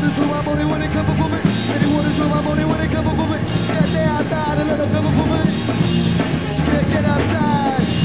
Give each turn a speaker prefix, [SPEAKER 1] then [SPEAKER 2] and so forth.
[SPEAKER 1] waters with my money when it cover for me. Many waters with my money when it cover for me. Get there outside and let it cover for me. Get outside.